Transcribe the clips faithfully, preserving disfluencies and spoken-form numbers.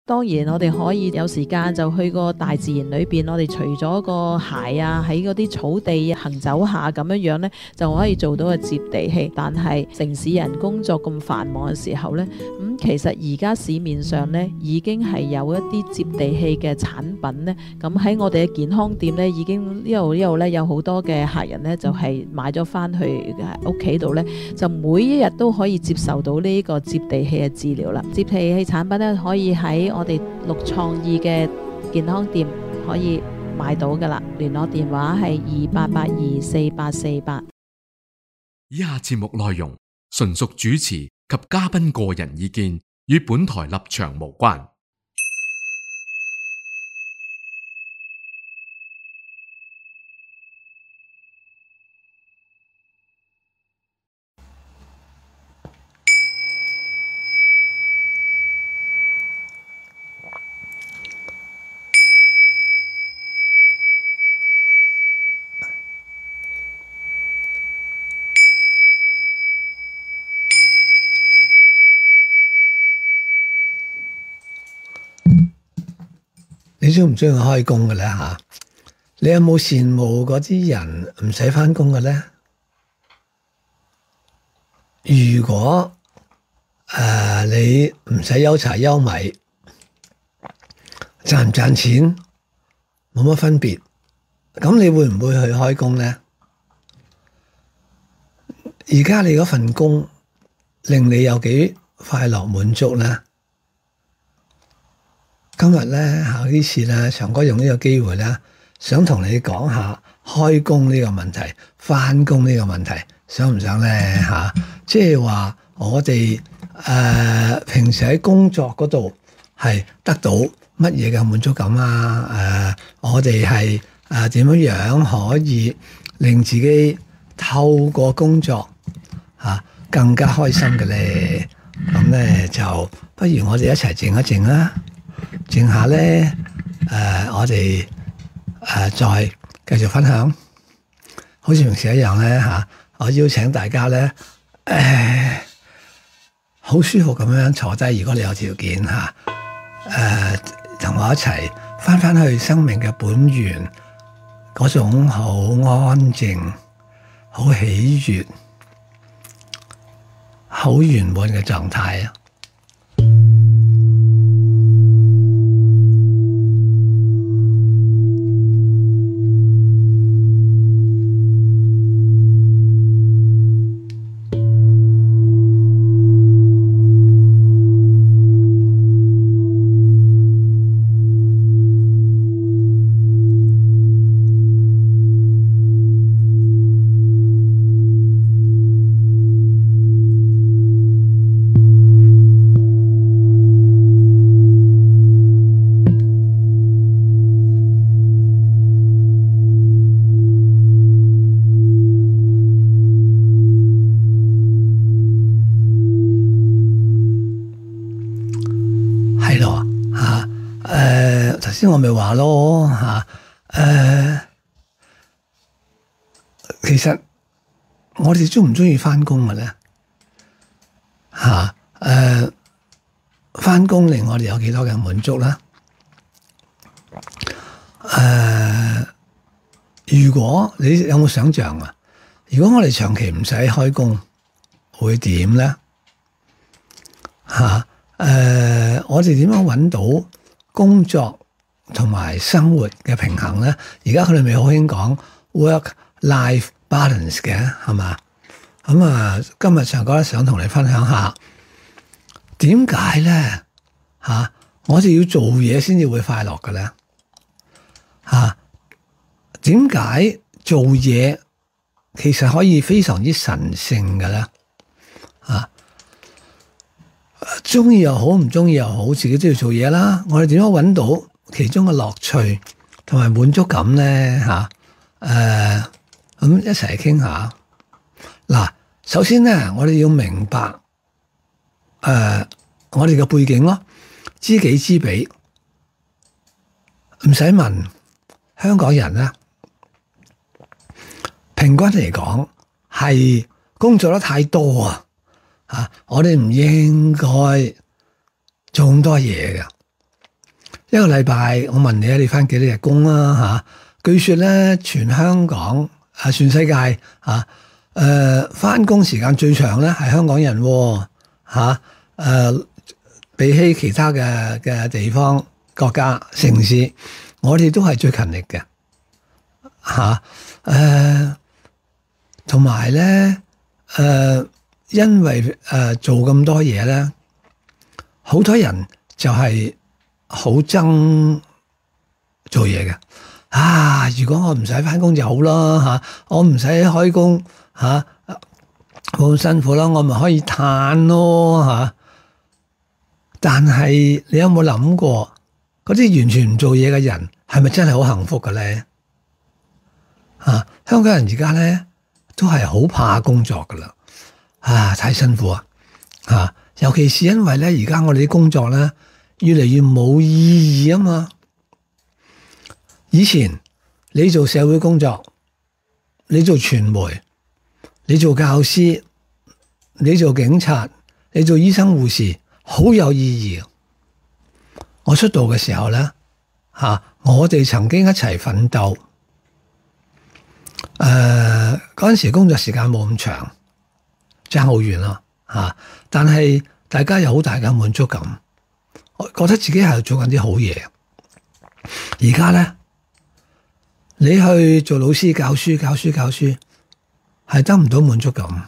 當然我哋可以有時間就去個大自然裏邊，我哋除咗個鞋啊，喺嗰啲草地行走下咁樣樣呢，就可以做到個接地氣。但係城市人工作咁繁忙嘅時候呢，咁、嗯、其實而家市面上呢已經係有一啲接地氣嘅產品呢。咁喺我哋嘅健康店呢，已經呢度呢度呢有好多嘅客人呢，就係、是、買咗翻去屋企度呢，就每一日都可以接受到呢個接地氣嘅治療啦。接地氣產品呢，可以喺我哋綠創意嘅健康店可以買到噶啦，聯絡電話係二八八二四八四八。 以下節目內容純屬主持及嘉賓個人意見，與本台立場無關。 你中唔中意開工嘅咧吓？你有冇羨慕嗰啲人唔使返工嘅咧？如果誒、呃、你唔使憂柴憂米，賺唔賺錢冇乜分別，咁你會唔會去開工咧？而家你嗰份工令你有幾快樂滿足咧？今日咧，嚇呢次咧，長哥用呢個機會咧，想同你講下開工呢個問題，返工呢個問題，想唔想咧嚇？即係話我哋誒、呃、平時喺工作嗰度係得到乜嘢嘅滿足感啊？誒、呃，我哋係誒點樣樣可以令自己透過工作嚇、啊、更加開心嘅咧？咁咧就不如我哋一齊靜一靜啦。靜下咧，誒、呃，我哋誒、呃、再繼續分享，好似平時一樣咧嚇、啊。我邀請大家咧，誒、呃，好舒服咁樣坐低。如果你有條件嚇，誒、啊，同、呃、我一齊翻返去生命嘅本源，嗰種好安靜、好喜悅、好圓滿嘅狀態啊！先我咪話咯嚇，誒，其實我哋中唔中意返工嘅咧嚇？誒，返工令我哋有幾多嘅滿足啦？誒，如果你有冇想象啊？如果我哋長期唔使開工，會點咧？嚇？誒，我哋點樣揾到工作同埋生活嘅平衡咧？而家佢哋咪好興講 work-life balance 嘅，係嘛？咁啊，今日長哥咧想同你分享下點解咧嚇，我哋要做嘢先至會快樂嘅咧嚇？點解做嘢其實可以非常之神聖嘅咧嚇？中意又好，唔中意又好，自己都要做嘢啦。我哋點樣揾到其中嘅樂趣同埋滿足感咧嚇？誒、啊、咁一齊傾下。嗱，首先咧，我哋要明白誒、啊、我哋嘅背景咯，知己知彼。唔使問，香港人咧平均嚟講係工作得太多啊！嚇，我哋唔應該做咁多嘢嘅。 一個禮拜，我問你啊，你翻幾多日工啊？嚇，據說咧，全香港啊，全世界嚇，誒翻工時間最長咧係香港人喎，嚇，誒比起其他嘅嘅地方、國家、城市，我哋都係最勤力嘅，嚇，誒同埋咧，誒因為誒做咁多嘢咧，好多人就係好憎做嘢嘅。啊！如果我唔使翻工就好啦嚇，我唔使開工嚇，冇咁辛苦啦，我咪可以嘆咯嚇。但係你有冇諗過，嗰啲完全唔做嘢嘅人係咪真係好幸福嘅咧？嚇！香港人而家咧都係好怕工作噶啦，啊太辛苦啊嚇！尤其是因為咧而家我哋啲工作咧越嚟越冇意義啊嘛。以前你做社會工作，你做傳媒，你做教師，你做警察，你做醫生護士，好有意義。我出道嘅時候咧，吓我哋曾經一齊奮鬥。誒、呃，嗰陣時工作時間冇咁長，爭好遠咯吓。但係大家有好大嘅滿足感，我覺得自己係做緊啲好嘢。而家咧。你去做老師教書教書教書，係得唔到滿足感，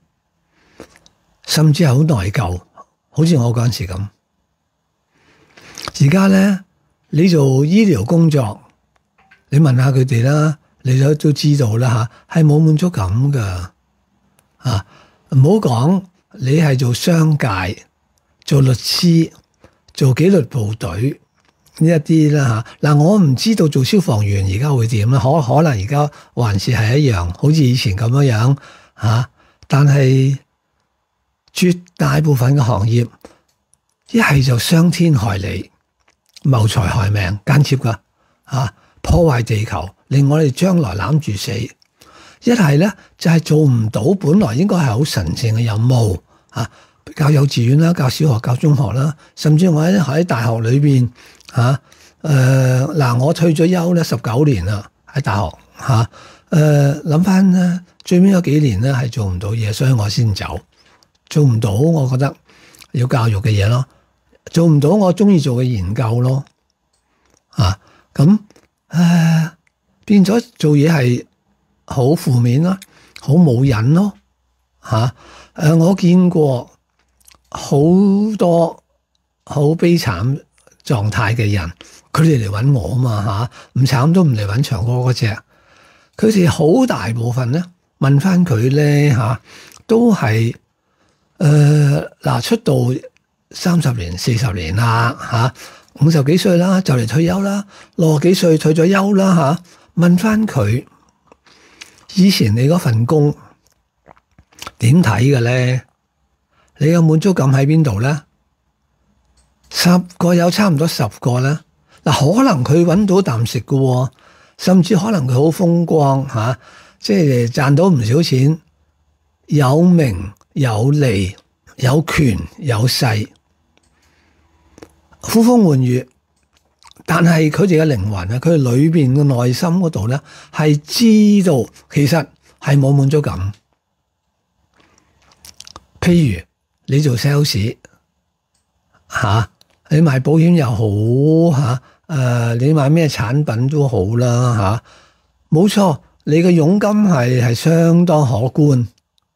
甚至係好內疚，好似我嗰陣時咁。而家咧，你做醫療工作，你問下佢哋啦，你都都知道啦吓，係冇滿足感噶。啊，唔好講你係做商界、做律師、做紀律部隊。呢一啲啦嚇，嗱我唔知道做消防員而家會點啦，可可能而家還是係一樣，好似以前咁樣樣嚇。但係絕大部分嘅行業，一係就傷天害理、謀財害命、間接㗎嚇，破壞地球，令我哋將來攬住死；一係咧就係做唔到，本來應該係好神聖嘅任務嚇，教幼稚園啦、教小學、教中學啦，甚至我喺喺大學裏邊。嚇，誒嗱，我退咗休咧十九年啦，喺大學嚇，誒諗翻咧，最尾嗰幾年咧係做唔到嘢，所以我先走。做唔到，我覺得要教育嘅嘢咯，做唔到我中意做嘅研究咯，嚇咁誒變咗做嘢係好負面啦，好冇癮咯，嚇誒我見過好多好悲慘狀態嘅人，佢哋嚟揾我啊嘛嚇，唔慘都唔嚟揾長哥嗰隻。佢哋好大部分咧問翻佢咧嚇，都係誒嗱出道三十年、四十年啦嚇，五十幾歲啦就嚟退休啦，六十幾歲退咗休啦嚇。問翻佢以前你嗰份工點睇嘅咧？你有滿足感喺邊度咧？十個有差唔多十個啦，嗱可能佢揾到啖食嘅，甚至可能佢好風光嚇、啊，即係賺到唔少錢，有名有利有權有勢，呼風喚雨。但係佢哋嘅靈魂啊，佢哋裏邊嘅內心嗰度咧，係知道其實係冇滿足感。譬如你做 sales 嚇、啊。你賣保險又好嚇，誒、呃、你賣咩產品都好啦嚇，冇、啊、錯，你嘅佣金係係相當可觀，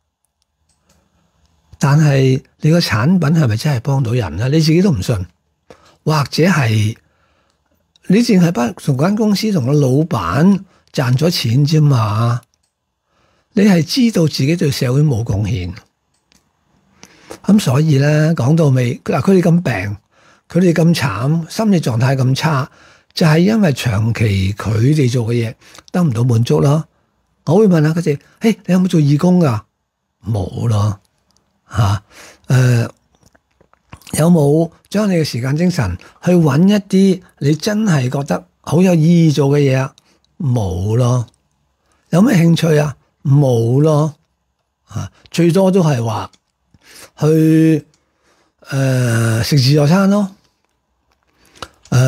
但係你個產品係咪真係幫到人咧？你自己都唔信，或者係你淨係幫同間公司同個老闆賺咗錢啫嘛？你係知道自己對社會冇貢獻，咁所以咧講到尾嗱，佢哋咁病。佢哋咁慘，心理狀態咁差，就係因為長期佢哋做嘅嘢得唔到滿足咯。我會問下佢哋：誒，你有冇做義工㗎？冇咯，嚇誒，有冇將你嘅時間精神去揾一啲你真係覺得好有意義做嘅嘢啊？冇咯。有咩興趣啊？冇咯，嚇最多都係話去誒食自助餐咯。誒、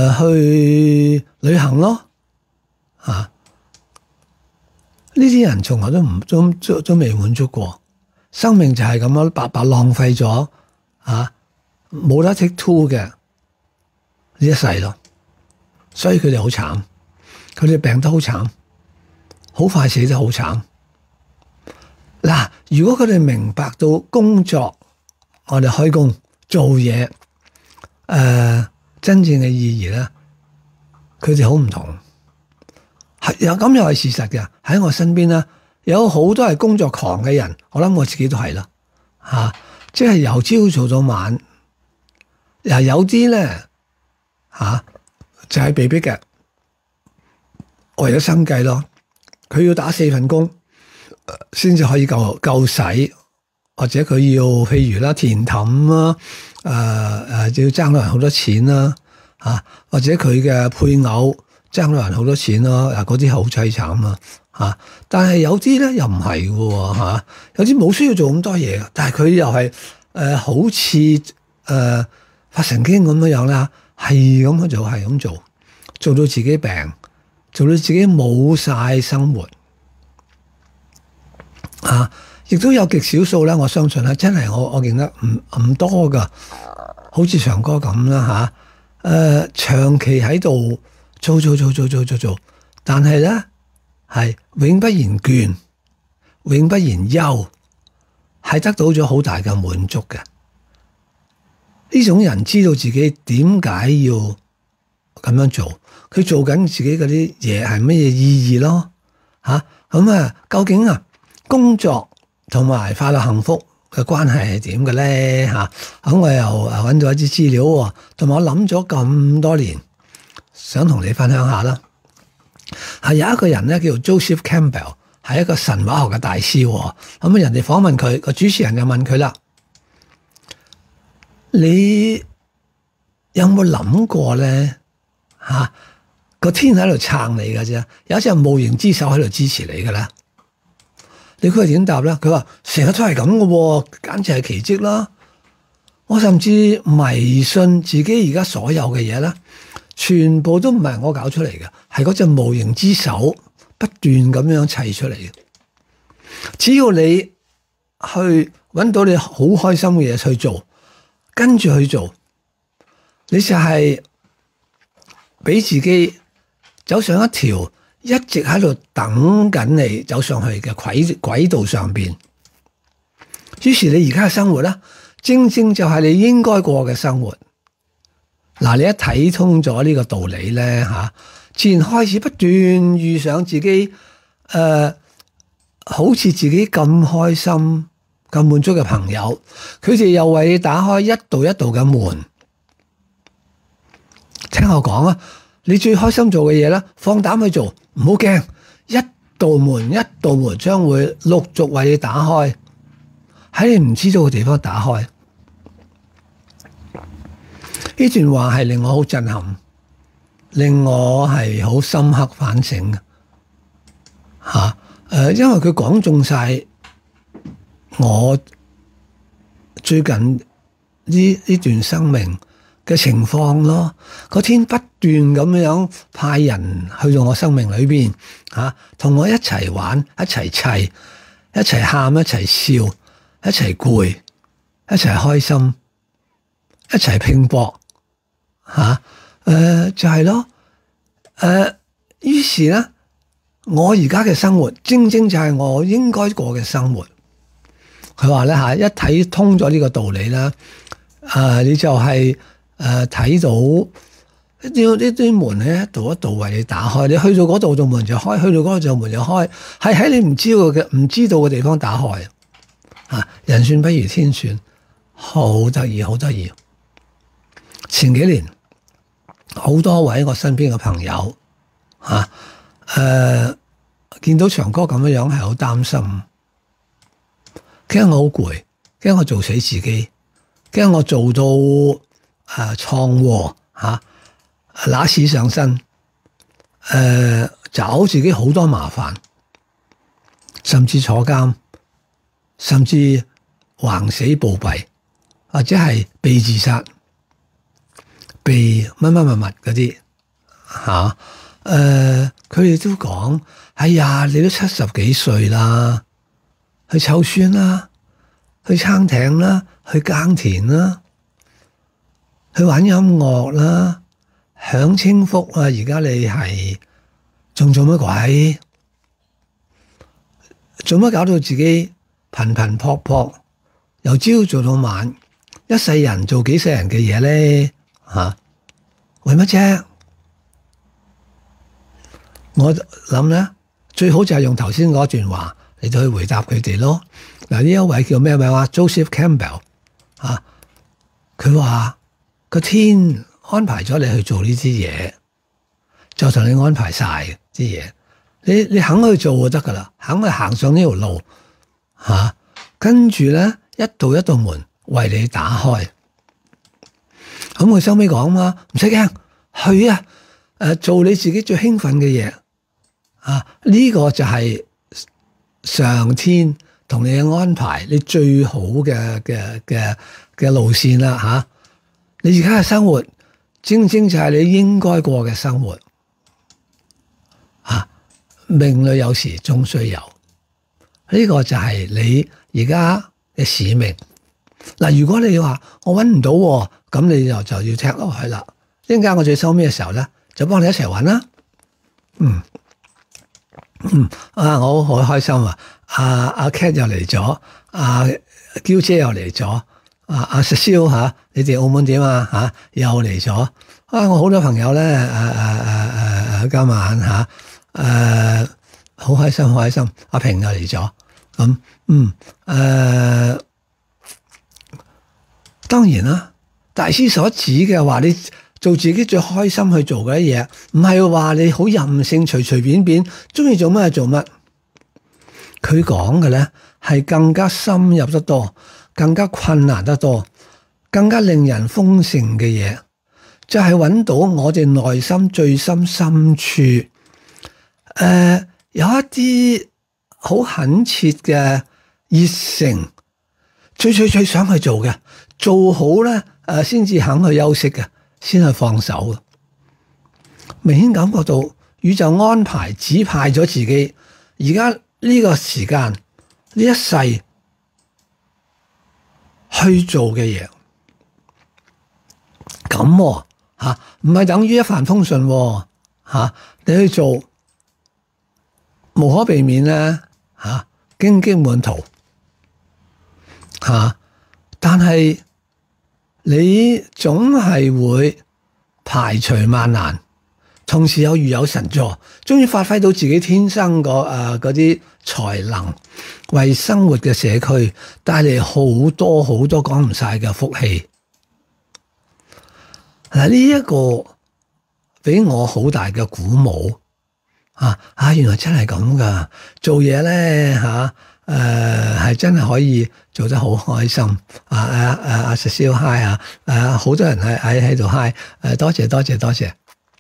呃、去旅行咯，啊！呢啲人從來都唔都都都未滿足過，生命就係咁樣白白浪費咗啊！冇得 take two 嘅呢一世咯，所以佢哋好慘，佢哋病得好慘，好快死得好慘。嗱，如果佢哋明白到工作，我哋開工做嘢，誒、呃，真正嘅意義咧，佢哋好唔同。係有咁又係事實嘅，喺我身邊咧，有好多係工作狂嘅人，我諗我自己都係啦，吓、啊，即係由朝做到晚。又有啲咧，吓、啊、就係、是、被逼嘅，為咗生計咯，佢要打四份工，先至可以夠夠使，或者佢要譬如啦填氹啦，誒、呃、誒要爭到人好多錢啦，吓、啊、或者佢嘅配偶爭到人好多錢咯，嗱嗰啲好淒慘啦，吓、啊。但係有啲咧又唔係嘅，吓、啊、有啲冇需要做咁多嘢，但係佢又係誒、呃、好似誒。呃發神經咁樣樣啦，係咁去做，係咁做，做到自己病，做到自己冇晒生活，啊！亦都有極少數咧，我相信咧，真係我我認得唔唔多噶，好似長哥咁啦吓，誒、呃，長期喺度做做做做做做做，但係咧係永不言倦，永不言休，係得到咗好大嘅滿足嘅。呢種人知道自己點解要咁樣做，佢做緊自己嗰啲嘢係乜嘢意義咯？吓咁啊，究竟啊工作同埋快樂幸福嘅關係係點嘅咧？吓、啊、咁我又揾到一啲資料，同埋我諗咗咁多年，想同你分享下啦。係有一個人咧叫做 Joseph Campbell， 係一個神話學嘅大師。咁啊，人哋訪問佢，個主持人就問佢啦。你有冇諗過咧？吓、啊、個天喺度撐你㗎啫，有一隻無形之手喺度支持你㗎啦。你估佢點答咧？佢話成日都係咁嘅，簡直係奇蹟啦！我甚至迷信自己而家所有嘅嘢咧，全部都唔係我搞出嚟嘅，係嗰隻無形之手不斷咁樣砌出嚟嘅。只要你去搵到你好開心嘅嘢去做。跟住去做，你就係俾自己走上一條一直喺度等緊你走上去嘅軌軌道上邊。於是你而家嘅生活咧，正正就係你應該過嘅生活。嗱，你一睇通咗呢個道理咧，吓，自然開始不斷遇上自己誒、呃，好似自己咁開心。咁滿足嘅朋友，佢哋又為你打開一道一道嘅門。聽我講啊，你最開心做嘅嘢咧，放膽去做，唔好驚，一道門一道門將會陸續為你打開，喺你唔知道嘅地方打開。呢段話係令我好震撼，令我係好深刻反省嘅吓。誒，因為佢講中晒。我最近呢呢段生命嘅情況咯，個天不斷咁樣派人去到我生命裏邊吓，同我一齊玩，一齊砌，一齊喊，一齊笑，一齊攰，一齊開心，一齊拼搏吓，誒、呃、就係、是、咯，誒、呃、於是咧，我而家嘅生活正正就係我應該過嘅生活。佢話咧吓，一睇通咗呢個道理啦，誒、呃，你就係誒睇到呢啲呢啲門咧，一道一道為你打開。你去到嗰度就門就開，去到嗰度就門就開，係喺你唔知道嘅唔知道嘅地方打開。啊，人算不如天算，好得意，好得意。前幾年好多位我身邊嘅朋友吓，誒、呃，見到長哥咁樣樣係好擔心。驚我好攰，驚我做死自己，驚我做到誒闖禍吓，揦屎上身，誒、呃、找自己好多麻煩，甚至坐監，甚至橫死暴斃，或者係被自殺， 被乜乜乜乜嗰啲嚇，誒佢哋都講，哎呀，你都七十幾歲啦，去湊孫啦，去撐艇啦，去耕田啦，去玩音樂啦，享清福啊！而家你係仲做乜鬼？做乜搞到自己頻頻撲撲，由朝做到晚，一世人做幾世人嘅嘢咧？嚇、啊，為乜啫？我諗咧，最好就係用頭先嗰段話嚟到去回答佢哋咯。嗱，呢一位叫咩名啊 ？Joseph Campbell 啊，佢話個天安排咗你去做呢啲嘢，就同你安排晒啲嘢。你你肯去做就得噶啦，肯去行上呢條路嚇，跟住咧一道一道門為你打開。咁佢收尾講嘛，唔使驚，去啊！誒，做你自己最興奮嘅嘢啊！呢個就係上天同你嘅安排，你最好嘅嘅嘅嘅路線啦嚇。你而家嘅生活，正正就係你應該過嘅生活啊！命裏有時終須有，呢個就係你而家嘅使命。嗱，如果你話我揾唔到，咁你就就要踢落去啦。一陣間我最收尾嘅時候咧，就幫你一齊揾啦。嗯嗯，啊，我好開心啊！阿阿 Cat 又嚟咗，阿嬌姐又嚟咗，阿阿石燒嚇，你哋澳門點啊嚇？又嚟咗啊！我好多朋友咧，誒誒誒誒，今晚嚇誒好開心，好開心。阿平又嚟咗，咁嗯誒。當然啦，大師所指嘅話，你做自己最開心去做嘅嘢，唔係話你好任性，隨隨便便中意做乜就做乜。佢講嘅咧係更加深入得多，更加困難得多，更加令人豐盛嘅嘢，就係揾到我哋內心最深深處，誒、呃、有一啲好懇切嘅熱誠，最最最想去做嘅。做好咧，誒先至肯去休息嘅，先去放手嘅。明顯感覺到宇宙安排指派咗自己，而家呢個時間呢一世去做嘅嘢，咁嚇唔係等於一帆風順喎嚇，你去做無可避免咧嚇，荊棘滿途嚇，但係，你總係會排除萬難，同時有如有神助，終於發揮到自己天生個誒嗰啲才能，為生活嘅社區帶嚟好多好多講唔晒嘅福氣。嗱，呢一個俾我好大嘅鼓舞啊！啊，原來真係咁噶，做嘢咧嚇。誒係、呃、真係可以做得好開心啊！啊啊啊！食燒嗨啊！誒好多人喺喺喺度嗨誒，多謝多謝多謝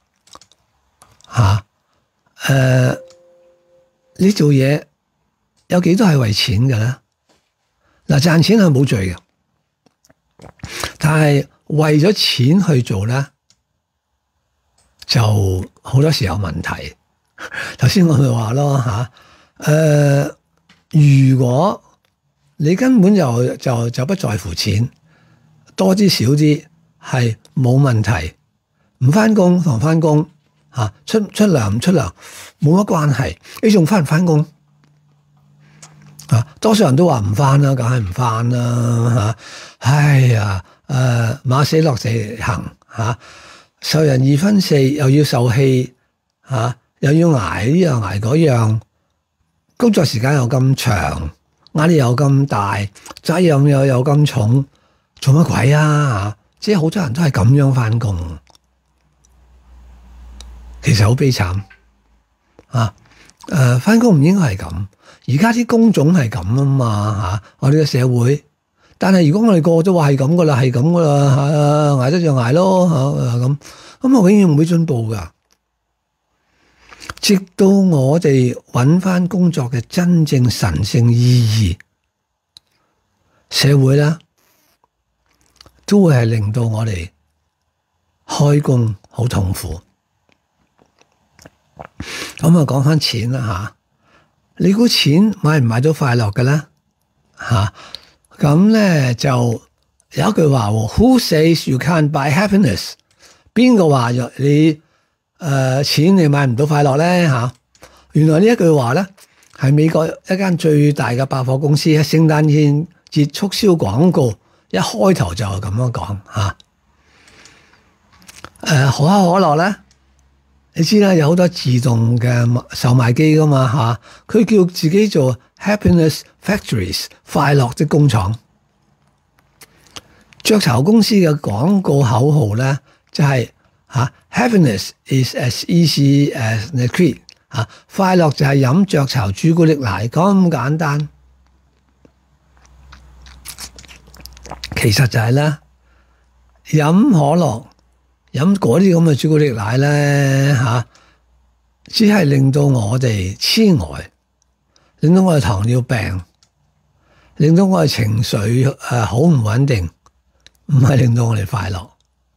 嚇誒！你做嘢有幾多係為錢嘅咧？嗱，賺錢係冇罪嘅，但係為咗錢去做咧，就好多時有問題。頭先我咪話咯嚇誒。如果你根本就就就不在乎錢，多啲少啲係冇問題，唔翻工同翻工嚇，出出糧唔出糧冇乜關係，你仲翻唔翻工啊？多數人都話唔翻啦，梗係唔翻啦嚇。哎呀，誒、呃、馬死落地行嚇，受人二分四又要受氣嚇，又要捱呢樣捱嗰樣。工作時間又咁長，壓力又咁大，責任又又咁重，做乜鬼啊？即係好多人都係咁樣翻工，其實好悲慘啊！誒、呃，翻工唔應該係咁，而家啲工種係咁啊嘛吓，我哋嘅社會。但係如果我哋個個都話係咁噶啦，係咁噶啦吓，捱得就捱咯吓咁，咁我永遠唔會進步噶。直到我哋揾翻工作嘅真正神聖意義，社會咧都會係令到我哋開工好痛苦。咁啊，講翻錢啦吓，你估錢買唔買到快樂嘅咧？吓，咁咧就有一句話 ，Who says you can't buy happiness？ 邊個話若你誒、呃、錢你買唔到快樂咧？吓，原來呢一句話咧係美國一間最大嘅百貨公司喺聖誕節促銷廣告一開頭就係咁樣講吓。誒、呃，可口可樂咧。你知啦，有好多自動嘅售賣機噶嘛嚇，佢叫自己做 Happiness Factories 快樂的工廠。雀巢公司嘅廣告口號咧就係、是、嚇 Happiness is as easy as the cream 嚇，快樂就係飲雀巢朱古力奶咁簡單。其實就係咧飲可樂。飲嗰啲咁嘅朱古力奶咧嚇，只係令到我哋痴呆，令到我哋糖尿病，令到我哋情緒誒好唔穩定，唔係令到我哋快樂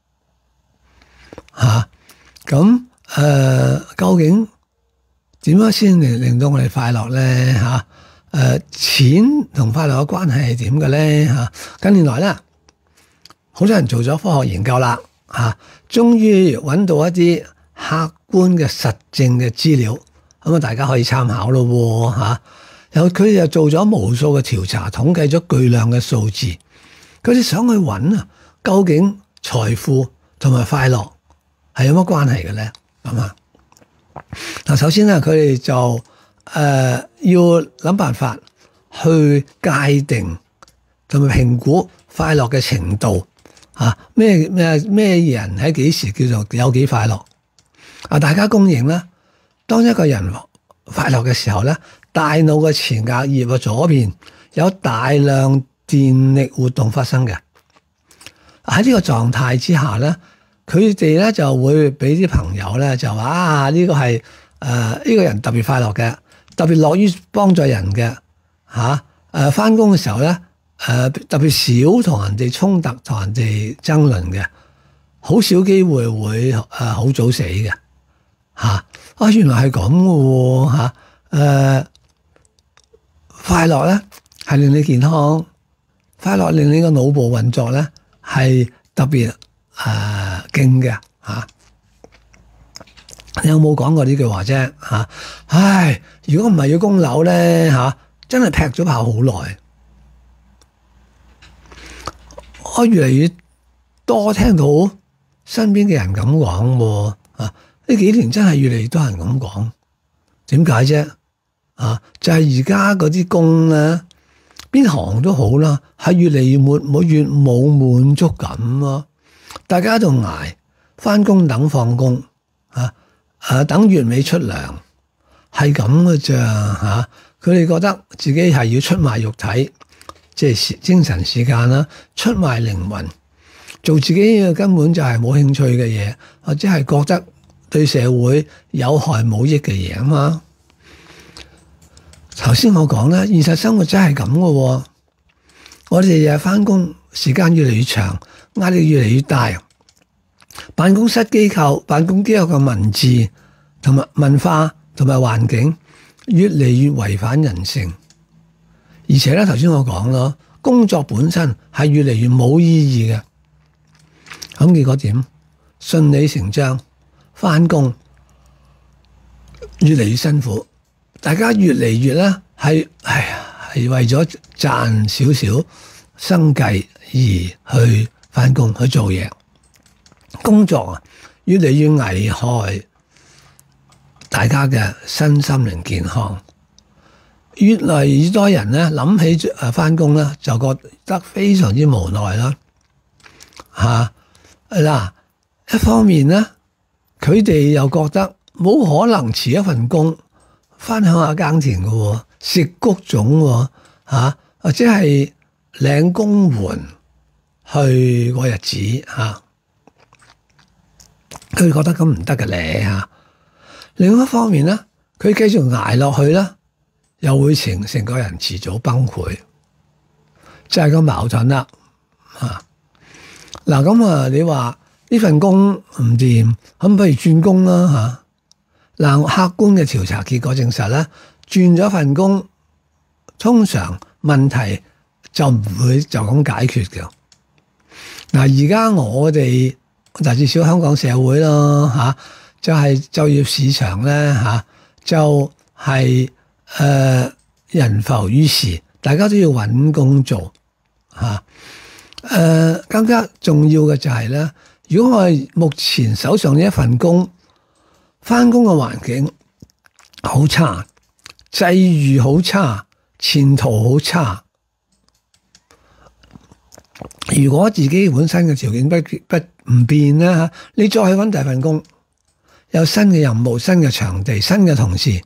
嚇。咁、啊、誒、呃，究竟點樣先令令到我哋快樂咧嚇？誒、啊，錢同快樂嘅關係係點嘅咧嚇？近年來咧，好多人做咗科學研究啦。嚇，終於揾到一啲客觀嘅實證嘅資料，咁啊大家可以參考咯喎嚇。然後佢哋又做咗無數嘅調查，統計咗巨量嘅數字，佢哋想去揾啊，究竟財富同埋快樂係有乜關係嘅咧？咁啊，嗱首先咧，佢哋就誒、呃、要諗辦法去界定同埋評估快樂嘅程度。啊！咩咩咩人喺幾時叫做有幾快樂？啊！大家公認啦，當一個人快樂嘅時候咧，大腦嘅前額葉嘅左邊有大量電力活動發生嘅。喺呢個狀態之下咧，佢哋咧就會俾啲朋友咧就話啊，呢個係誒呢個人特別快樂嘅，特別樂於幫助人嘅嚇。誒返工嘅時候咧。誒、呃、特別少同人哋衝突，同人哋爭論嘅，好少機會會誒好、呃、早死嘅嚇。啊，原來係咁嘅喎嚇。誒快樂咧係令你健康，快樂令你個腦部運作咧係特別誒勁嘅嚇。你有冇講過呢句話啫嚇？唉，如果唔係要供樓咧嚇，真係劈咗炮好耐。我越嚟越多聽到身邊嘅人咁講喎，啊！呢幾年真係越嚟越多人咁講，點解啫？啊，就係而家嗰啲工咧，邊行都好啦，係越嚟越冇冇越冇滿足感咯。大家喺度捱，返工等放工，啊啊等月尾出糧，係咁嘅咋嚇？佢哋覺得自己係要出賣肉體。即係精神時間啦，出賣靈魂，做自己根本就係冇興趣嘅嘢，或者係覺得對社會有害冇益嘅嘢啊嘛。頭先我講啦，現實生活真係咁嘅，我哋日日返工，時間越嚟越長，壓力越嚟越大，辦公室機構、辦公機構嘅文字同埋文化同埋環境越嚟越違反人性。而且咧，頭先我講咯，工作本身係越嚟越冇意義嘅。咁結果點？順理成章，返工越嚟越辛苦，大家越嚟越咧係係係為咗賺少少生計而去返工去做嘢。工作啊，越嚟越危害大家嘅身心靈健康。越嚟越多人咧諗起誒返工咧，就覺得非常之無奈啦嚇。嗱、啊，一方面咧，佢哋又覺得冇可能辭一份工返鄉下耕田嘅喎，食谷種喎嚇，或者係領工援去過日子嚇，佢、啊、覺得咁唔得嘅咧嚇。另一方面咧，佢繼續捱落去啦。又會成成個人遲早崩潰，就係個矛盾啦。嚇嗱咁啊！你話呢份工唔掂，咁不如轉工啦嚇。嗱，客觀嘅調查結果證實咧，轉咗份工，通常問題就唔會就咁解決嘅。嗱，而家我哋就至少香港社會咯嚇，就係、是、就業市場咧嚇，就係、是、誒、呃、人浮於事，大家都要揾工做嚇。誒、呃、更加重要嘅就係咧，如果我哋目前手上呢一份工，返工嘅環境好差，際遇好差，前途好差。如果自己本身嘅條件不不唔變咧嚇，你再去揾第二份工，有新嘅任務、新嘅場地、新嘅同事，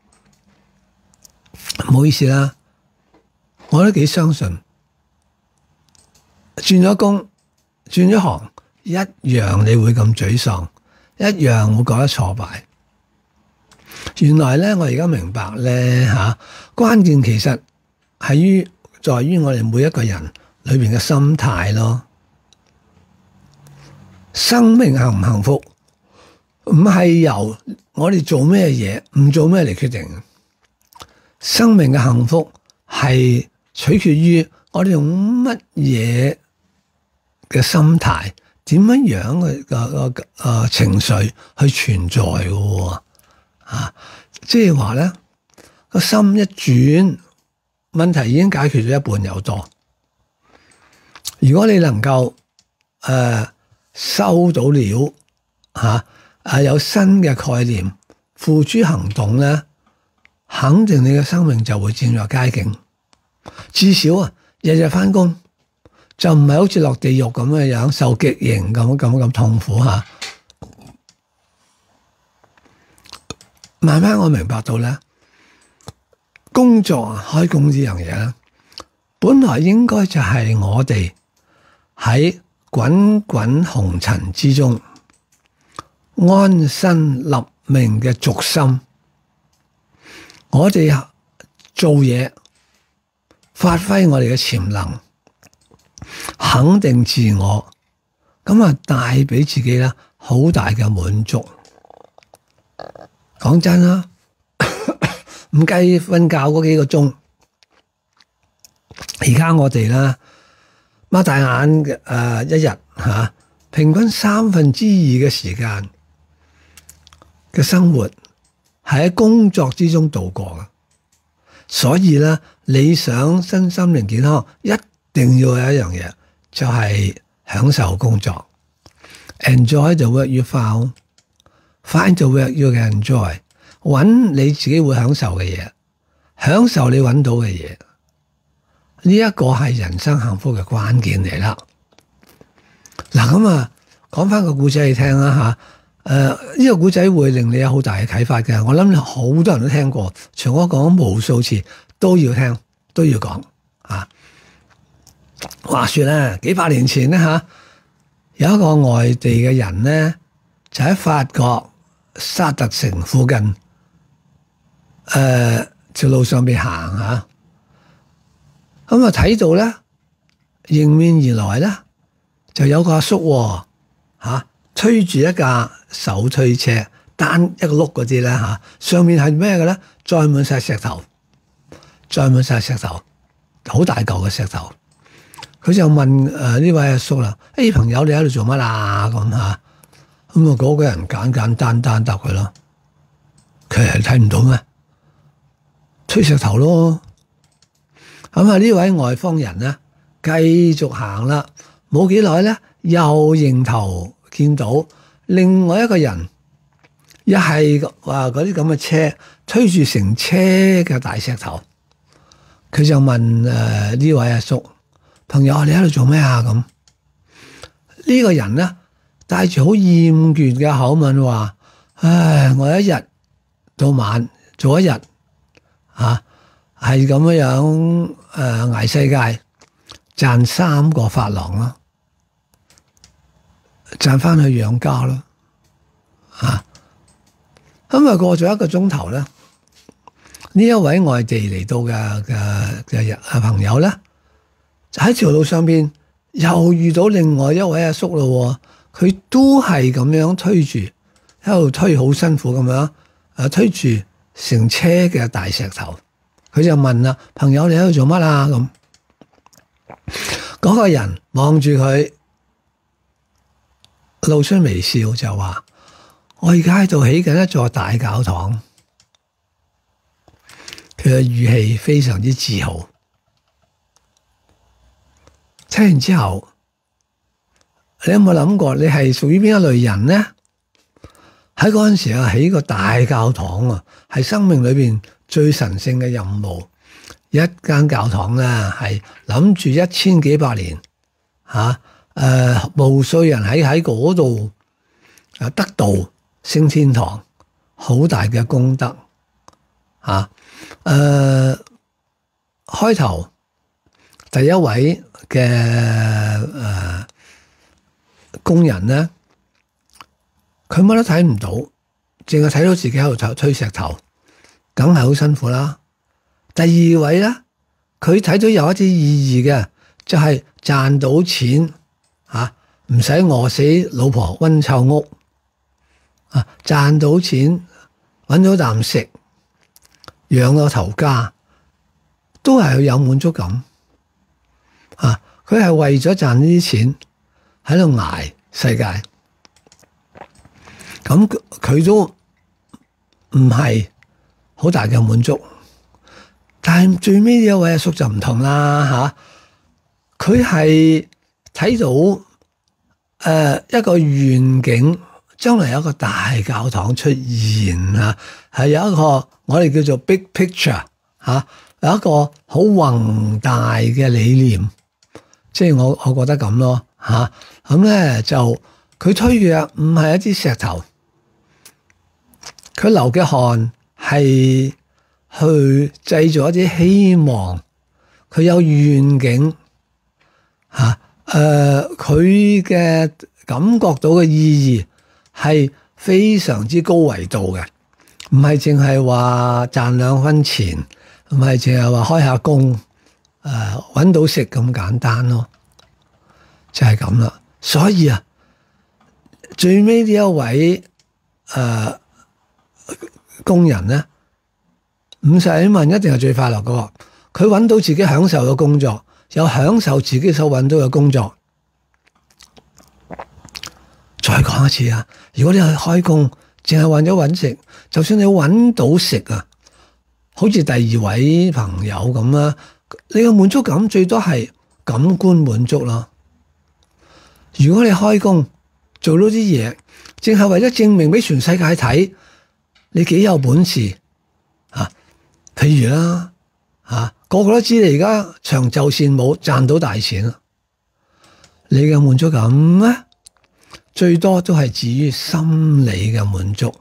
唔好意思啦，我都幾相信，轉咗工、轉咗行，一樣你會咁沮喪，一樣會覺得挫敗。原來咧，我而家明白咧嚇，關鍵其實係於在於我哋每一個人裏邊嘅心態咯。生命幸唔幸福，唔係由我哋做咩嘢、唔做咩嚟決定。生命嘅幸福係取決於我哋用乜嘢嘅心態，點樣樣嘅個個誒情緒去存在嘅。啊，即係話咧，個心一轉，問題已經解決咗一半有多。如果你能夠誒、呃、收到料嚇，啊有新嘅概念，付諸行動咧，肯定你嘅生命就會漸入佳境。至少啊，日日返工就唔係好似落地獄咁嘅樣，受極刑咁咁咁痛苦嚇。慢慢我明白到咧，工作開工呢樣嘢咧，本來應該就係我哋喺滾滾紅塵之中安身立命嘅軸心。我哋做嘢，發揮我哋嘅潛能，肯定自我，咁啊帶俾自己咧好大嘅滿足。講真啦，唔計瞓覺嗰幾個鐘，而家我哋啦擘大眼嘅誒一日吓，平均三分之二嘅時間嘅生活係喺工作之中度過嘅，所以咧你想身心靈健康，一定要有一樣嘢，就係享受工作 ，enjoy the work you found。Find the work you can enjoy， 揾你自己會享受嘅嘢，享受你揾到嘅嘢，呢一個係人生幸福嘅關鍵嚟啦。嗱咁啊，講翻個故仔你聽啦吓，誒、呃、呢、這個故仔會令你有好大嘅啟發嘅。我諗好多人都聽過，除我講無數次都要聽，都要講啊。話說咧，幾百年前咧吓，有一個外地嘅人咧，就喺法國沙特城附近，誒、呃、條路上邊行吓，咁啊睇到咧，迎面而來咧，就有個阿叔吓、啊、推住一架手推車，單一個轆嗰啲咧吓，上面係咩嘅咧？載滿晒石頭，載滿晒石頭，好大嚿嘅石頭。佢就問誒呢、呃、位阿叔啦：誒、欸、朋友，你喺度做乜啊？咁吓。咁啊，嗰個人簡簡單單答佢咯，佢係睇唔到咩？推石頭咯。咁啊，呢位外方人咧，繼續行啦。冇幾耐咧，又迎頭見到另外一個人，一係話嗰啲咁嘅車推住成車嘅大石頭。佢就問誒呢、呃、位阿叔朋友：你喺度做咩啊？咁呢、呢個人咧，帶住好厭倦嘅口吻話：唉，我一日到晚做一日，吓係咁樣樣誒捱世界，賺三個法郎啦，賺翻去養家咯，吓咁啊過咗一個鐘頭咧，呢一位外地嚟到嘅嘅嘅嘅朋友咧，就喺條路上邊又遇到另外一位阿叔咯。 佢都係咁樣推住，一路推好辛苦咁樣，誒推住成車嘅大石頭。佢就問啦：朋友，你喺度做乜啊？咁嗰個人望住佢，露出微笑就話：我而家喺度起緊一座大教堂。佢嘅語氣非常之自豪。聽完之後，你有冇諗過你係屬於邊一類人呢？喺嗰陣時啊，起個大教堂啊，係生命裏邊最神聖嘅任務。一間教堂咧，係諗住一千幾百年吓，誒、啊呃，無數人喺喺嗰度誒得道升天堂，好大嘅功德吓。誒、啊，開頭第一位嘅誒、呃、工人咧，佢乜都睇唔到，淨係睇到自己喺度推石頭，梗係好辛苦啦。第二位咧，佢睇到有一啲意義嘅，就係、是、賺到錢吓，唔使餓死老婆溫臭屋啊，賺到錢搵到啖食，養咗頭家，都係有滿足感啊！佢係為咗賺呢啲錢喺度捱世界，咁佢都唔係好大嘅滿足。但係最尾呢一位阿叔就唔同啦吓，佢係睇到誒、呃、一個願景，將來有一個大教堂出現啊，係有一個我哋叫做 big picture 吓、啊，有一個好宏大嘅理念，即係我我覺得咁咯吓，咁、啊、咧就佢推嘅唔係一啲石頭，佢流嘅汗係去製造一啲希望，佢有願景吓，誒佢嘅感覺到嘅意義係非常之高維度嘅，唔係淨係話賺兩分錢，唔係淨係話開下工，誒、呃、搵到食咁簡單咯，就係咁啦。所以啊，最尾呢一位誒、呃、工人咧，唔使問，一定係最快樂嗰個。佢搵到自己享受嘅工作，有享受自己所搵到嘅工作。再講一次啊，如果你去開工，淨係為咗搵食，就算你搵到食啊，好似第二位朋友咁啊，你嘅滿足感最多係感官滿足咯。如果你開工做到啲嘢，淨係為咗證明俾全世界睇，你幾有本事啊？譬如啦，吓、啊、個個都知你而家長袖善舞賺到大錢啦，你嘅滿足感咧，最多都係至於心理嘅滿足。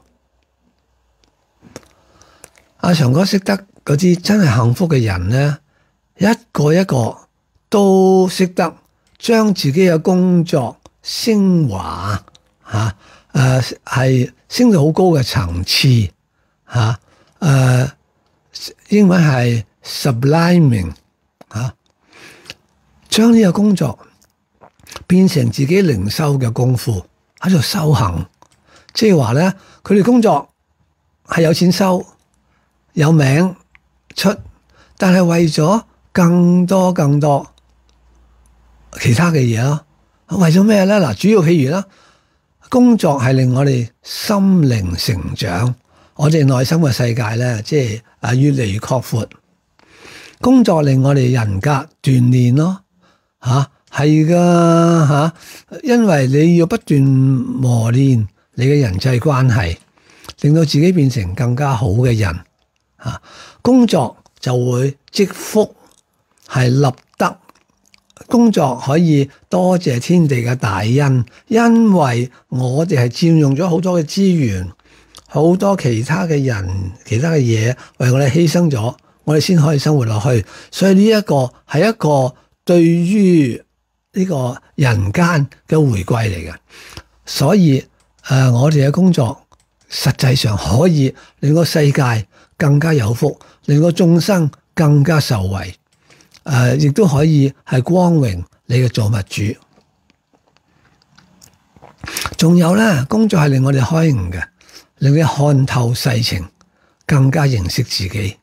阿長哥識得嗰啲真係幸福嘅人咧，一個一個都識得將自己嘅工作升華吓，誒係升到好高嘅層次吓，誒、啊。英文係 subliming 吓，將呢個工作變成自己靈修嘅功夫喺度修行，即係話咧，佢哋工作係有錢收、有名出，但係為咗更多更多其他嘅嘢咯。為咗咩咧？嗱，主要譬如啦，工作係令我哋心靈成長。我哋內心嘅世界咧，即係啊越嚟越擴闊。工作令我哋人格鍛煉咯，吓係噶吓，因為你要不斷磨練你嘅人際關係，令到自己變成更加好嘅人。吓，工作就會積福，係立德。工作可以多謝天地嘅大恩，因為我哋係佔用咗好多嘅資源。好多其他嘅人、其他嘅嘢為我哋犧牲咗，我哋先可以生活落去。所以呢一個係一個對於呢個人間嘅回歸嚟嘅。所以誒、呃，我哋嘅工作實際上可以令個世界更加有福，令個眾生更加受惠。誒、呃，亦都可以係光榮你嘅造物主。 仲有咧，工作係令我哋開悟嘅，令你看透世情，更加認識自己。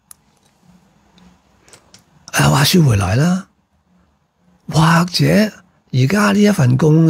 誒，話說回來啦，或者而家呢一份工咧，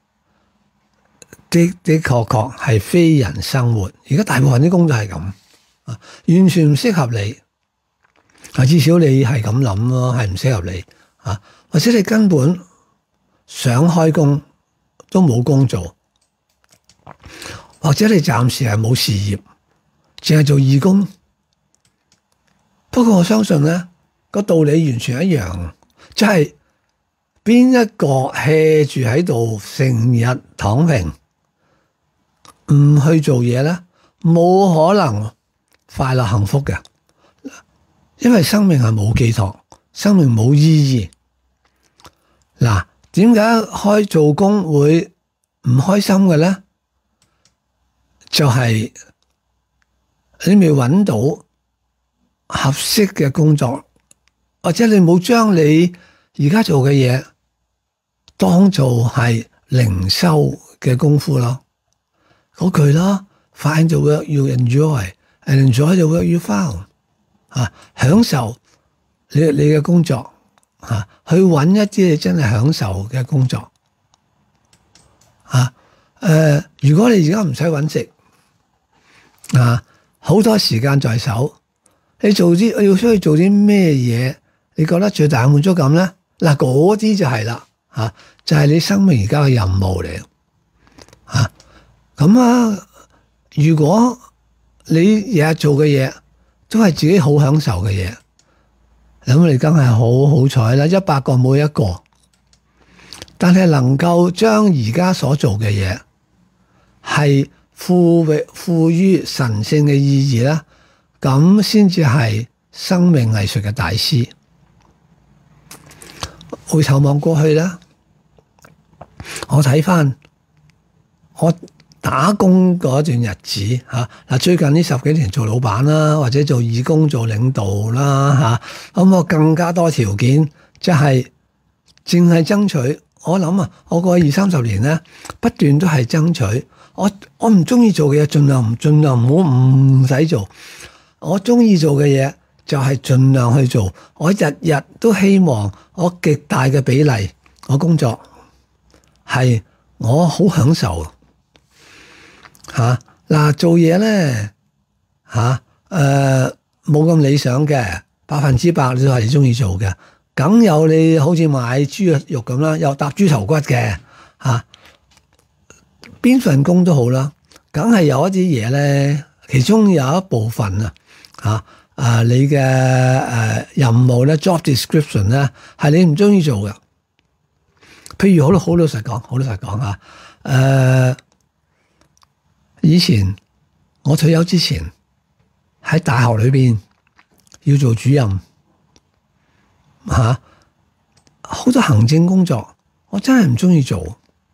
的的確確係非人生活。而家大部分啲工作係咁，啊，完全唔適合你。啊，至少你係咁諗咯，係唔適合你啊，或者你根本想開工都冇工做，或者你暫時係冇事業，淨係做義工。不過我相信咧，個道理完全一樣，就係邊一個 hea 住喺度成日躺平，唔去做嘢咧，冇可能快樂幸福嘅。因為生命係冇寄託，生命冇意義。嗱，點解開做工會唔開心嘅咧？就係你未揾到合適嘅工作，或者你冇將你而家做嘅嘢當做係靈修嘅功夫咯。嗰句啦 ，Find the work you enjoy and enjoy the work you found。啊，享受你你嘅工作，啊，去揾一啲你真係享受嘅工作，啊，誒、呃，如果你而家唔使揾食，啊，好多時間在手，你做啲要出去做啲咩嘢？你覺得最大嘅滿足感咧？嗱，嗰啲就係啦，啊，就係、是、你生命而家嘅任務嚟，啊，咁啊，如果你日日做嘅嘢，都係自己好享受嘅嘢，咁你梗係好好彩啦！一百個冇一個，但係能夠將而家所做嘅嘢係賦予賦予神聖嘅意義啦，咁先至係生命藝術嘅大師。回頭望過去啦，我睇翻我打工嗰段日子嚇，嗱，最近呢十幾年做老闆啦，或者做義工做領導啦嚇，咁我更加多條件，即係淨係爭取。我諗啊，我過去二三十年咧，不斷都係爭取。我我唔中意做嘅嘢，盡量唔盡量唔好唔使做。我中意做嘅嘢就係盡量去做。我日日都希望我極大嘅比例，我工作係我好享受。吓嗱、啊，做嘢咧吓，誒冇咁理想嘅，百分之百你都係你中意做嘅，梗有你好似買豬肉咁啦，又搭豬頭骨嘅吓，邊、啊、份工都好啦，梗係有一啲嘢咧，其中有一部分啊吓啊，你嘅誒、呃、任務咧 job description 咧係你唔中意做嘅，譬如好老好老實講，好老實講吓，誒、啊。以前我退休之前喺大學裏邊要做主任吓，好多行政工作我真係唔中意做。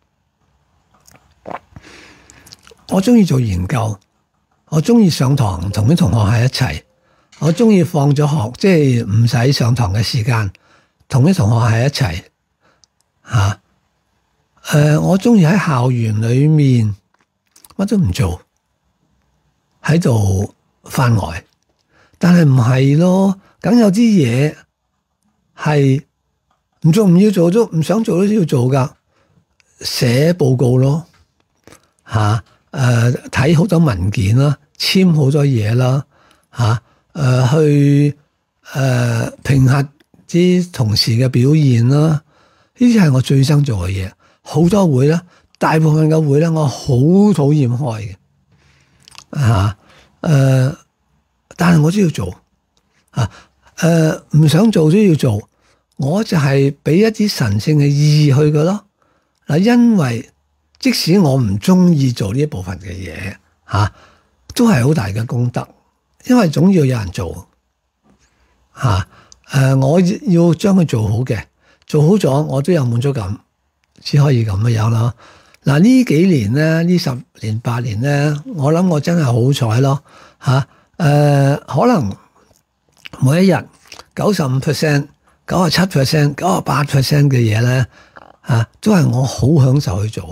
我中意做研究，我中意上堂同啲同學喺一齊，我中意放咗學即係唔使上堂嘅時間同啲同學喺一齊吓。誒、呃，我中意喺校園裏面。乜都唔做，喺度翻呆，但係唔係咯，梗有啲嘢係唔做唔要做都唔想做都要做噶，寫報告咯，吓誒睇好多文件啦，簽好多嘢啦，吓、啊、誒、呃、去誒、呃、評核啲同事嘅表現啦，呢啲係我最憎做嘅嘢，好多會啦。大部分嘅會咧，我好討厭開嘅，嚇，誒，但係我都要做，啊，誒、呃，唔想做都要做，我就係俾一啲神聖嘅意義去嘅咯。嗱，因為即使我唔中意做呢一部分嘅嘢，嚇、啊，都係好大嘅功德，因為總要有人做，嚇、啊，誒、呃，我要將佢做好嘅，做好咗我都有滿足感，只可以咁嘅樣咯。嗱，呢幾年咧，呢十年八年咧，我諗我真係好彩咯嚇。誒、呃，可能每一日九十五 percent、九十七 percent、九十八 percent 嘅嘢咧嚇，都係我好享受去做。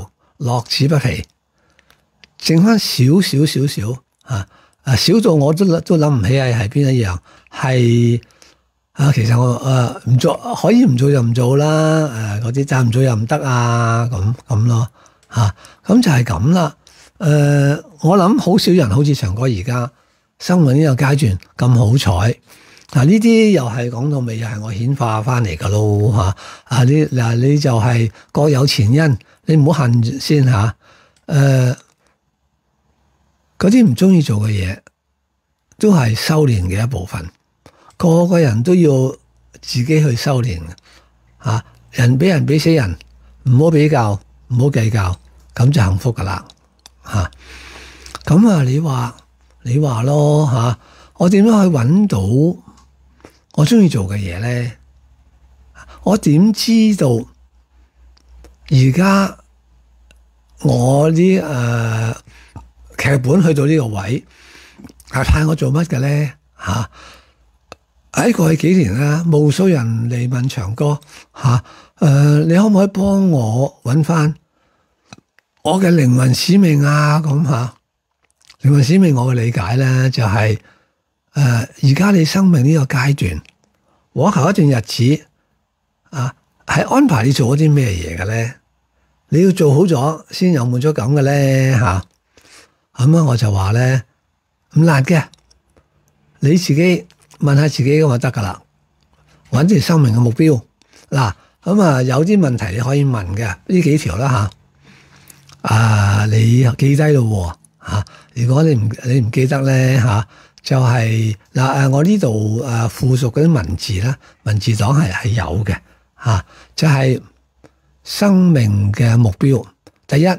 樂此不疲，剩翻少少少少啊！啊，少到我都都諗唔起係係邊一樣，係啊，其實我誒唔、呃、做可以唔做就唔做啦，誒嗰啲爭唔做又唔得啊，咁咁咯嚇，咁就係咁啦。誒、呃，我諗好少人好似長哥而家生活呢個階段咁好彩。嗱，呢啲又係講到尾，又係我顯化翻嚟噶咯嚇。啊，你嗱你就係各有前因，你唔好恨先嚇。誒、啊，嗰啲唔中意做嘅嘢，都係修煉嘅一部分。個個人都要自己去修煉嘅嚇。人比人比死人，唔好比較，唔好計較，咁就幸福噶啦嚇。咁啊，你話你話咯嚇，我點樣去揾到我中意做嘅嘢咧？我點知道而家我啲誒、呃、劇本去到呢個位係派我做乜嘅咧？嚇！喺過去幾年啦，無數人嚟問長哥嚇，誒、呃、你可唔可以幫我揾翻我嘅靈魂使命啊？咁嚇，靈魂使命我嘅理解咧就係、是。誒，而家、呃、你生命呢個階段，往後一段日子，啊，係安排你做咗啲咩嘢嘅咧？你要做好咗先有滿足感嘅咧，吓、啊。咁啊，我就話咧，唔難嘅，你自己問下自己咁就得噶啦，揾住生命嘅目標。嗱、啊，咁啊，有啲問題你可以問嘅，呢幾條啦吓。啊，你記低咯，吓、啊，如果你唔你唔記得咧，吓、啊。就係嗱誒，我呢度誒附屬嗰啲文字啦，文字檔係係有嘅嚇，就係、是、生命嘅目標。第一，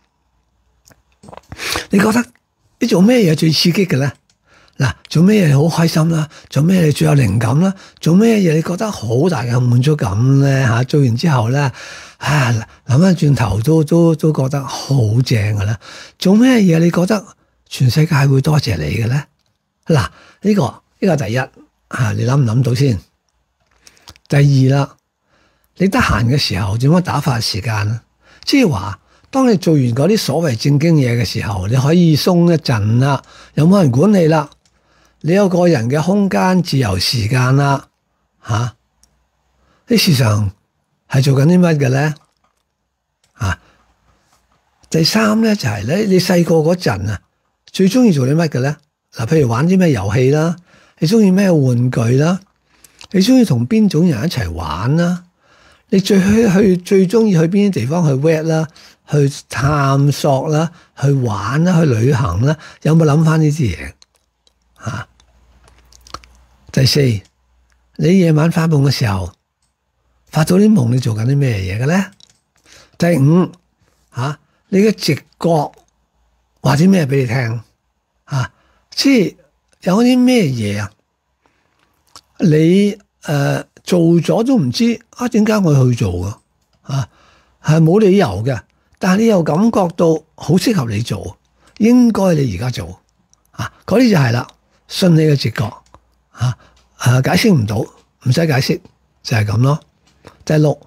你覺得你做咩嘢最刺激嘅咧？嗱，做咩嘢好開心啦？做咩嘢最有靈感啦？做咩嘢你覺得好大嘅滿足感咧？嚇，做完之後咧，啊諗翻轉頭都都都覺得好正嘅啦。做咩嘢你覺得全世界會多謝你嘅咧？嗱，呢、這個呢、這個第一嚇，你諗唔諗到先？第二啦，你得閒嘅時候點樣打發時間啊？即係話，當你做完嗰啲所謂正經嘢嘅時候，你可以鬆一陣啦，有冇人管你啦？你有個人嘅空間、自由時間啦，嚇、啊？你時常係做緊啲乜嘅咧？嚇？第三咧就係、是、咧，你細個嗰陣啊，最中意做啲乜嘅咧？嗱，譬如玩啲咩遊戲啦，你中意咩玩具啦？你中意同邊種人一齊玩啦？你最去去最中意去邊啲地方去 work 啦？去探索啦？去玩啦？去旅行啦？有冇諗翻呢啲嘢？嚇！第四，你夜晚發夢嘅時候，發到啲夢，你做緊啲咩嘢嘅咧？第五，嚇，你嘅直覺話啲咩俾你聽？嚇！即係有啲咩嘢啊？你誒、呃、做咗都唔知啊？點解我要去做噶？啊，係冇理由嘅。但係你又感覺到好適合你做，應該你而家做啊？嗰啲就係啦，信你嘅直覺啊！誒，解釋唔到，唔使解釋，就係咁咯。第六，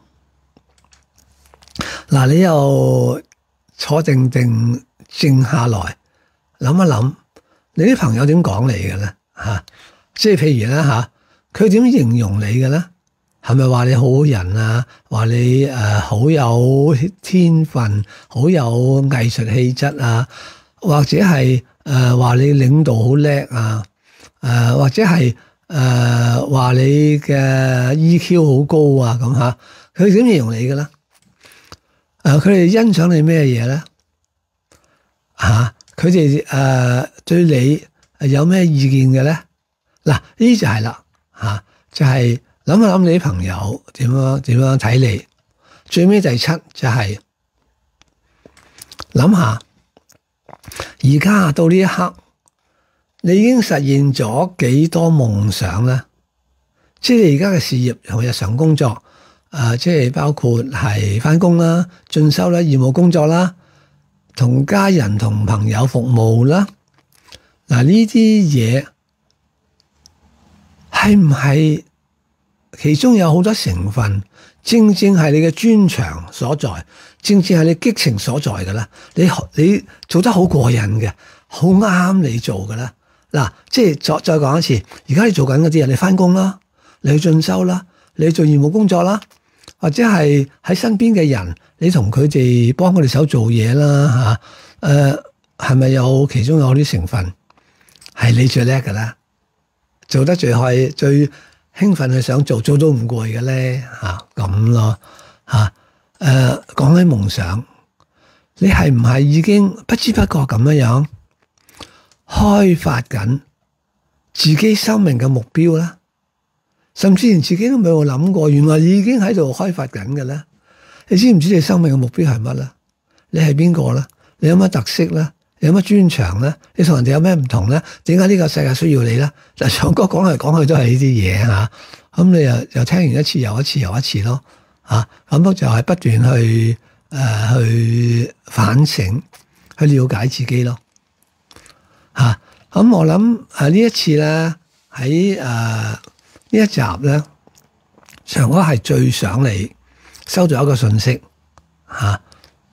嗱，你又坐定定靜下來，諗一諗。你啲朋友點講你嘅咧？嚇、啊，即係譬如咧嚇，佢、啊、點形容你嘅咧？係咪話你好人啊？話你誒好、呃、有天分，好有藝術氣質啊？或者係誒話你領導好叻啊？誒、呃、或者係誒話你嘅 E Q 好高啊？咁嚇，佢點形容你嘅咧？誒、呃，佢哋欣賞你咩嘢咧？嚇、啊？佢哋誒對你有咩意見嘅咧？嗱，呢啲就係啦嚇，就係諗一諗你啲朋友點樣點樣睇你。最尾第七就係諗下，而家到呢一刻，你已經實現咗幾多夢想咧？即係你而家嘅事業同日常工作，誒、呃，即係包括係返工啦、進修啦、義務工作啦。同家人同朋友服務啦，嗱，呢啲嘢係唔係其中有好多成分，正正係你嘅專長所在，正正係你激情所在嘅啦。你你做得好過癮嘅，好啱你做嘅啦。嗱，即係再再講一次，而家你做緊嗰啲人，你翻工啦，你去進修啦，你去做義務工作啦，或者係喺身邊嘅人，你同佢哋幫佢哋手做嘢啦嚇。誒係咪有其中有啲成分係你最叻嘅啦？做得最開最興奮去想做，做到唔攰嘅咧嚇咁咯嚇。誒講起夢想，你係唔係已經不知不覺咁樣樣開發緊自己生命嘅目標啦？甚至連自己都未有諗過，原來已經喺度開發緊嘅咧。你知唔知你生命嘅目標係乜咧？你係邊個咧？你有乜特色咧？你有乜專長咧？你同人哋有咩唔同咧？點解呢個世界需要你咧？嗱，唱歌講嚟講去都係呢啲嘢嚇。咁你又又聽完一次又一次又一次咯嚇。咁就係不斷去誒、呃、去反省，去了解自己咯嚇。咁我諗誒呢一次咧喺誒呢一集咧，長哥係最想你收咗一個信息嚇。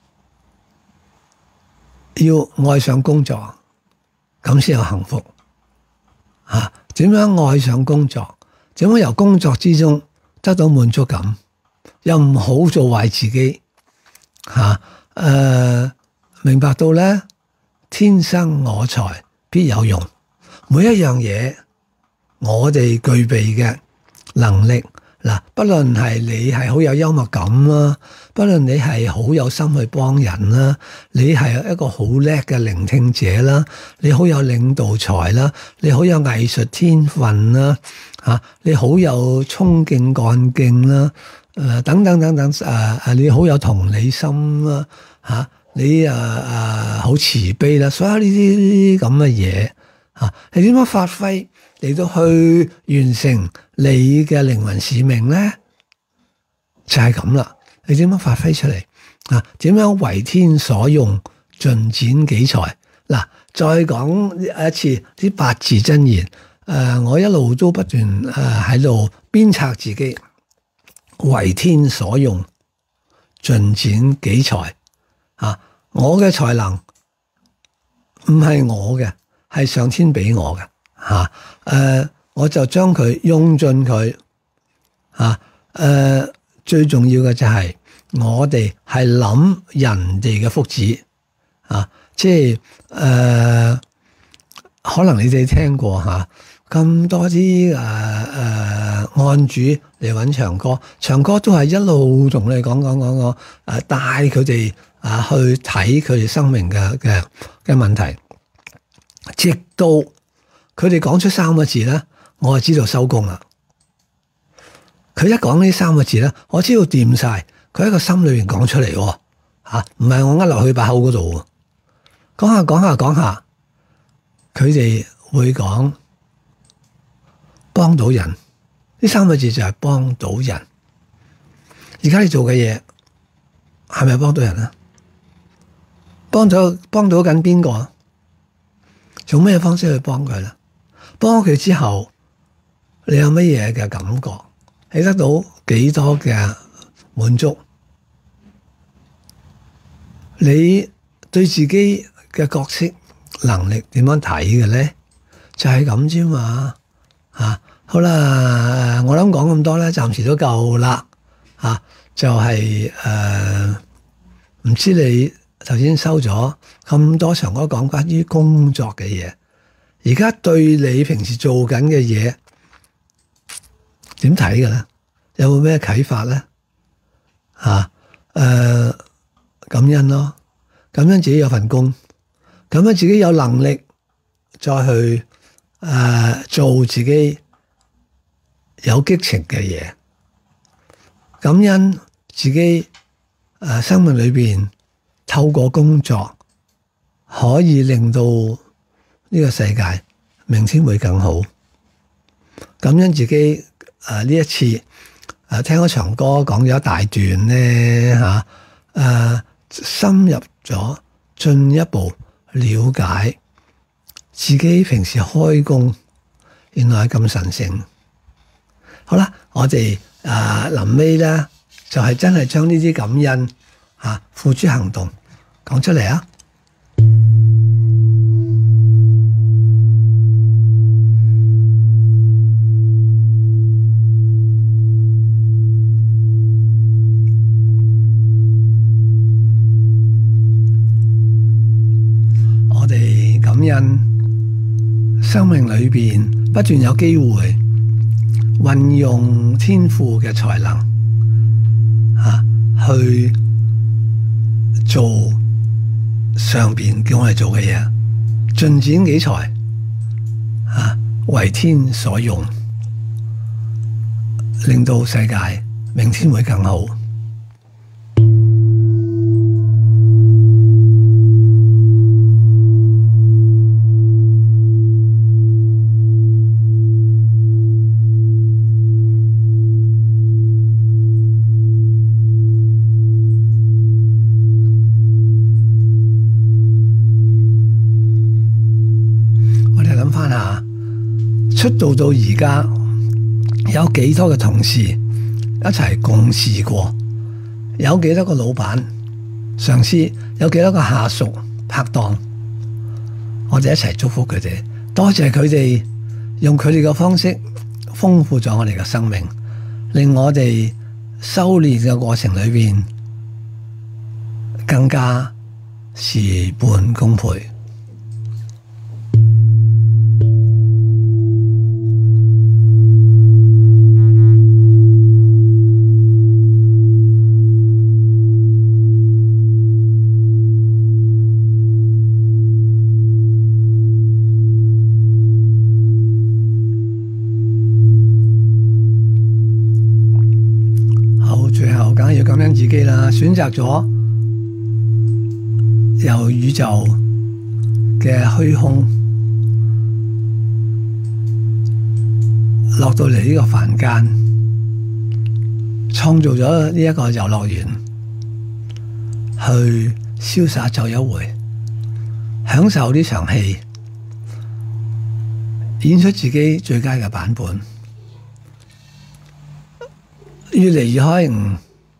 要愛上工作，咁先有幸福嚇。點樣愛上工作？點樣由工作之中得到滿足感？又唔好做壞自己嚇。誒、呃，明白到咧，天生我材必有用。每一樣嘢，我哋具備嘅能力。嗱，不論係你係好有幽默感啦，不論你係好有心去幫人啦，你係一個好叻嘅聆聽者啦，你好有領導才啦，你好有藝術天分啦，嚇，你好有衝勁幹勁啦，誒等等等等，誒誒你好有同理心啦，嚇，你誒誒好慈悲啦，所有呢啲咁嘅嘢嚇，你點樣發揮嚟到去完成你嘅靈魂使命咧？就係咁啦。你點樣發揮出嚟啊？點樣為天所用，盡展己才？嗱，再講一次啲八字真言。誒、呃，我一路都不斷誒喺度鞭策自己，為天所用，盡展己才。啊，我嘅才能唔係我嘅，係上天俾我嘅。嚇、啊！誒、呃，我就將佢用盡佢嚇。誒、啊呃，最重要嘅就係我哋係諗人哋嘅福祉啊！即係誒、呃，可能你哋聽過嚇咁、啊、多啲誒誒案主嚟揾長哥，長哥都係一路同你講講講講誒，帶佢哋啊去睇佢哋生命嘅嘅嘅問題，直到佢哋講出三個字咧，我就知道收工啦。佢一講呢三個字咧，我知道掂晒。佢喺個心裏邊講出嚟喎，嚇，唔係我呃落去把口嗰度喎。講下講下講下，佢哋會講幫到人。呢三個字就係幫到人。而家你做嘅嘢係咪幫到人啊？幫到幫到緊邊個？用咩方式去幫佢咧？幫佢之後，你有乜嘢嘅感覺？你得到幾多嘅滿足？你對自己嘅角色能力點樣睇嘅咧？就係咁啫嘛。嚇，好啦，我諗講咁多咧，暫時都夠啦。嚇、啊，就係誒唔知你頭先收咗咁多長哥講關於工作嘅嘢，而家對你平時做緊嘅嘢點睇嘅咧？有冇咩啟發咧？嚇、啊，誒、呃、感恩咯，感恩自己有份工，感恩自己有能力再去誒、呃、做自己有激情嘅嘢，感恩自己誒、呃、生命裏邊透過工作可以令到呢個世界明天會更好，感恩自己誒呢、呃、一次。誒聽咗長哥講咗一大段咧嚇，誒、啊、深入咗進一步了解自己平時開工原來係咁神聖， 好啦，我哋啊臨尾咧就係、是、真係將呢啲感恩啊付諸行動講出嚟啊！我哋感恩生命裏邊不斷有機會運用天父嘅才能啊，去做上邊叫我哋做嘅嘢，盡展己才啊，為天所用，令到世界明天會更好。出道到而家，有幾多嘅同事一齊共事過？有幾多個老闆、上司？有幾多個下屬、拍檔？我哋一齊祝福佢哋，多謝佢哋用佢哋嘅方式豐富咗我哋嘅生命，令我哋修煉嘅過程裏邊更加事半功倍。最後梗係要感恩自己啦，選擇咗由宇宙嘅虛空落到嚟呢個凡間，創造咗呢一個遊樂園，去瀟灑走一回，享受呢場戲，演出自己最佳嘅版本。越嚟越開悟，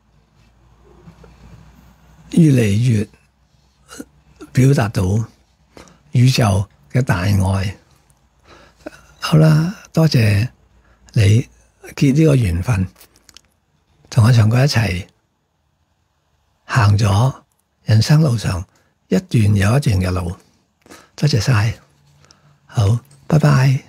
越嚟越表達到宇宙嘅大愛。好啦，多謝你結呢個緣分，同我祥哥一齊行咗人生路上一段又一段嘅路。多謝晒，好，拜拜。